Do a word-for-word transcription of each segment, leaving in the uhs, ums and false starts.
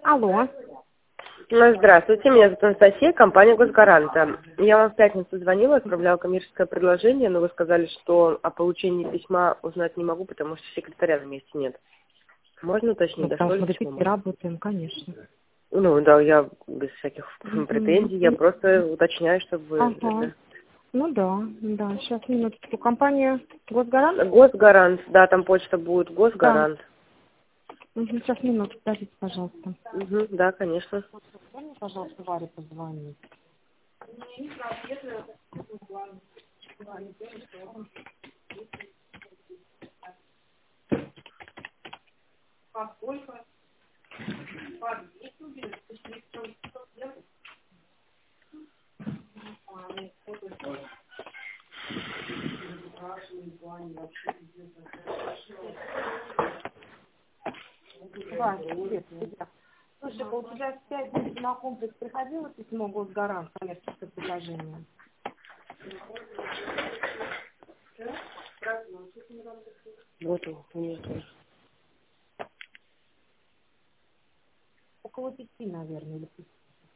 Алло. Ну, здравствуйте, меня зовут Анастасия, компания «Госгаранта». Я вам в пятницу звонила, отправляла коммерческое предложение, но вы сказали, что о получении письма узнать не могу, потому что секретаря на месте нет. Можно уточнить, Ну, дошло потому ли что мы до письмо? пяти работаем, конечно. Ну, да, я без всяких Мгм. претензий, я просто уточняю, чтобы вы... Ага. Ну да, да. Сейчас минуточку. Компания Госгарант? Госгарант, да, там почта будет, Да. Госгарант. Мгм. Сейчас минутку, подождите, пожалуйста. Угу, да, конечно. Дай мне, пожалуйста, Варе позвонить. Варя, привет, привет. Слушай, у тебя в пятницу на комплекс приходило письмо Госгарант, коммерческое предложение? Вот он, у меня тоже. Около пяти, наверное, или пяти.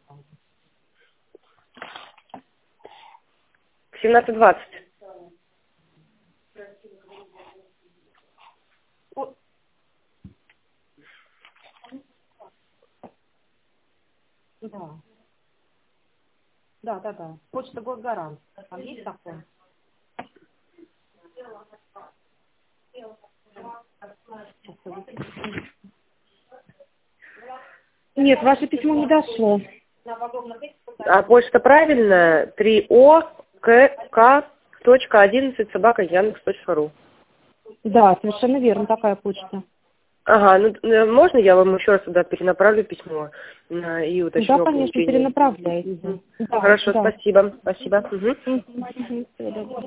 семнадцать двадцать. О, да. Да, да, да. Почта Госгарант. Там есть такое? Нет, ваше письмо не дошло. А почта правильная? три о к к точка одиннадцать собака яндекс точка ру. Да, совершенно верно, такая почта. Ага, ну э, можно я вам еще раз туда перенаправлю письмо э, и уточню Да, о конечно, получении? перенаправляйте. Мгм. Да, Хорошо, да. спасибо. Спасибо. Мгм. Мгм, мгм. Всего доброго.